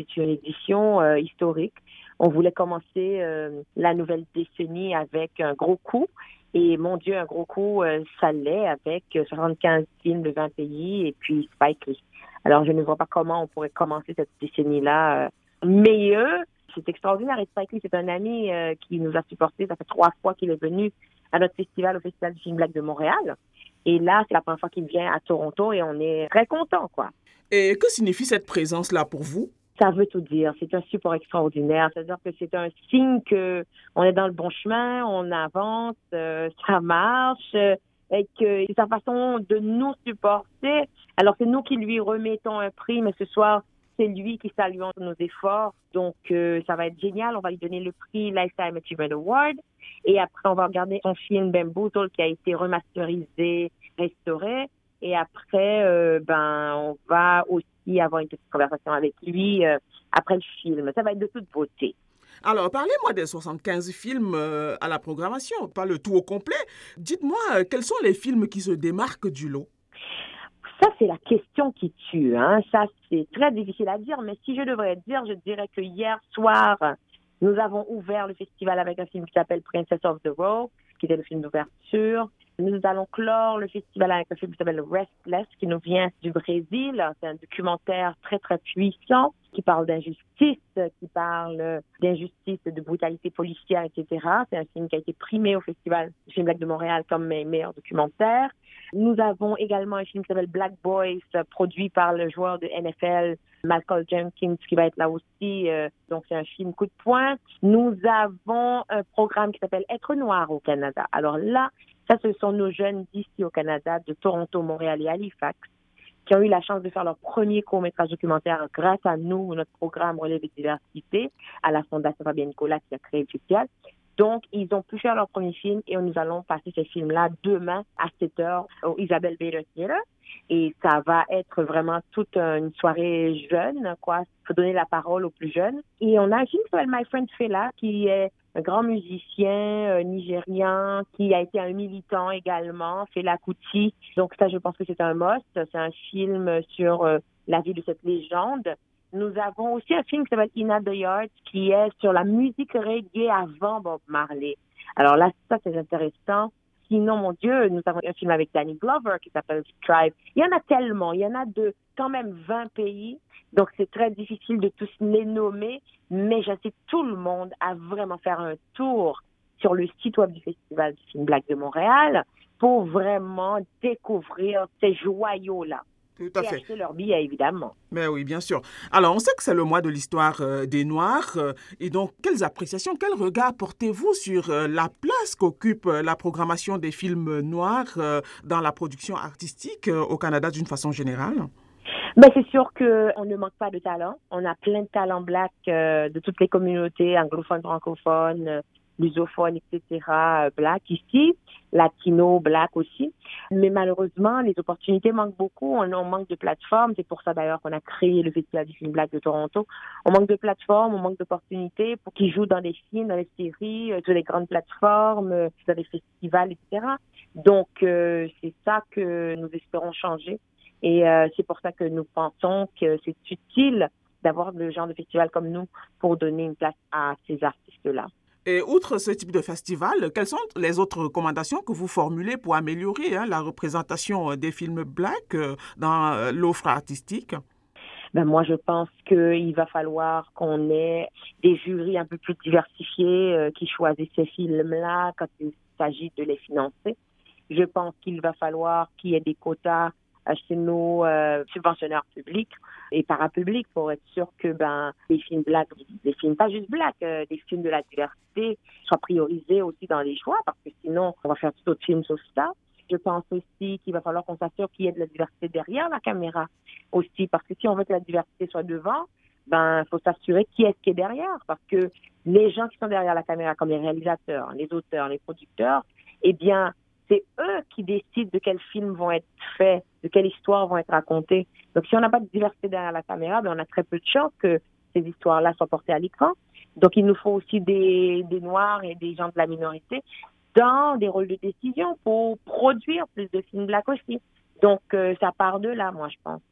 c'est une édition historique. On voulait commencer la nouvelle décennie avec un gros coup. Et mon Dieu, un gros coup, ça l'est avec 75 films de 20 pays et puis Spike Lee. Alors, je ne vois pas comment on pourrait commencer cette décennie-là meilleur. C'est extraordinaire. Et Spike Lee, c'est un ami qui nous a supportés. Ça fait 3 fois qu'il est venu à notre festival, au Festival du film black de Montréal. Et là, c'est la première fois qu'il vient à Toronto et on est très contents, quoi. Et que signifie cette présence-là pour vous? Ça veut tout dire. C'est un support extraordinaire. C'est-à-dire que c'est un signe que on est dans le bon chemin, on avance, ça marche, et que c'est sa façon de nous supporter. Alors, c'est nous qui lui remettons un prix, mais ce soir, c'est lui qui salue nos efforts. Donc, ça va être génial. On va lui donner le prix Lifetime Achievement Award. Et après, on va regarder son film Bamboozled qui a été remasterisé, restauré. Et après, on va aussi avoir une petite conversation avec lui après le film. Ça va être de toute beauté. Alors, parlez-moi des 75 films à la programmation, pas le tout au complet. Dites-moi, quels sont les films qui se démarquent du lot? Ça, c'est la question qui tue. Hein. Ça, c'est très difficile à dire, mais si je devrais dire, je dirais que hier soir, nous avons ouvert le festival avec un film qui s'appelle Princess of the Row, qui était le film d'ouverture. Nous allons clore le festival avec un film qui s'appelle Restless, qui nous vient du Brésil. C'est un documentaire très, très puissant qui parle d'injustice, qui parle d'injustice, de brutalité policière, etc. C'est un film qui a été primé au Festival du film black de Montréal comme meilleur documentaire. Nous avons également un film qui s'appelle Black Boys, produit par le joueur de NFL, Malcolm Jenkins, qui va être là aussi. Donc, c'est un film coup de poing. Nous avons un programme qui s'appelle Être noir au Canada. Alors là, ça, ce sont nos jeunes d'ici au Canada, de Toronto, Montréal et Halifax, qui ont eu la chance de faire leur premier court-métrage documentaire grâce à nous, notre programme Relève et Diversité, à la Fondation Fabien Nicolas qui a créé le festival. Donc, ils ont pu faire leur premier film et nous allons passer ce film-là demain à 7h au Isabelle Bader Theatre. Et ça va être vraiment toute une soirée jeune, quoi. Il faut donner la parole aux plus jeunes. Et on a un film qui s'appelle My Friend Fela, qui est un grand musicien nigérian, qui a été un militant également, Fela Kuti. Donc ça, je pense que c'est un must. C'est un film sur la vie de cette légende. Nous avons aussi un film qui s'appelle In the Yard, qui est sur la musique reggae avant Bob Marley. Alors là, ça, c'est intéressant. Sinon, mon Dieu, nous avons un film avec Danny Glover qui s'appelle Strive. Il y en a tellement. Il y en a de quand même 20 pays. Donc, c'est très difficile de tous les nommer. Mais j'incite tout le monde à vraiment faire un tour sur le site web du Festival du film black de Montréal pour vraiment découvrir ces joyaux-là. Tout à Et fait. acheter leurs billets, évidemment. Mais oui, bien sûr. Alors, on sait que c'est le mois de l'histoire des Noirs. Et donc, quelles appréciations, quel regard portez-vous sur la place qu'occupe la programmation des films noirs dans la production artistique au Canada d'une façon générale? Ben, c'est sûr qu'on ne manque pas de talent. On a plein de talents blacks de toutes les communautés, anglophones, francophones, lusophones, etc., black ici, latino, black aussi. Mais malheureusement, les opportunités manquent beaucoup. On manque de plateformes. C'est pour ça d'ailleurs qu'on a créé le Festival du film black de Toronto. On manque de plateformes, on manque d'opportunités pour qu'ils jouent dans des films, dans les séries, sur les grandes plateformes, dans les festivals, etc. Donc, c'est ça que nous espérons changer. Et c'est pour ça que nous pensons que c'est utile d'avoir le genre de festival comme nous pour donner une place à ces artistes-là. Et outre ce type de festival, quelles sont les autres recommandations que vous formulez pour améliorer la représentation des films blacks dans l'offre artistique? Ben moi, je pense qu'il va falloir qu'on ait des jurys un peu plus diversifiés qui choisissent ces films-là quand il s'agit de les financer. Je pense qu'il va falloir qu'il y ait des quotas chez nos subventionneurs publics et parapublics pour être sûr que les films blacks, des films pas juste blacks, des films de la diversité soient priorisés aussi dans les choix parce que sinon on va faire tout autre film sauf ça. Je pense aussi qu'il va falloir qu'on s'assure qu'il y ait de la diversité derrière la caméra aussi parce que si on veut que la diversité soit devant, faut s'assurer qui est-ce qui est derrière parce que les gens qui sont derrière la caméra comme les réalisateurs, les auteurs, les producteurs, eh bien c'est eux qui décident de quels films vont être faits, de quelles histoires vont être racontées. Donc, si on n'a pas de diversité derrière la caméra, on a très peu de chances que ces histoires-là soient portées à l'écran. Donc, il nous faut aussi des Noirs et des gens de la minorité dans des rôles de décision pour produire plus de films black aussi. Donc, ça part de là, moi, je pense.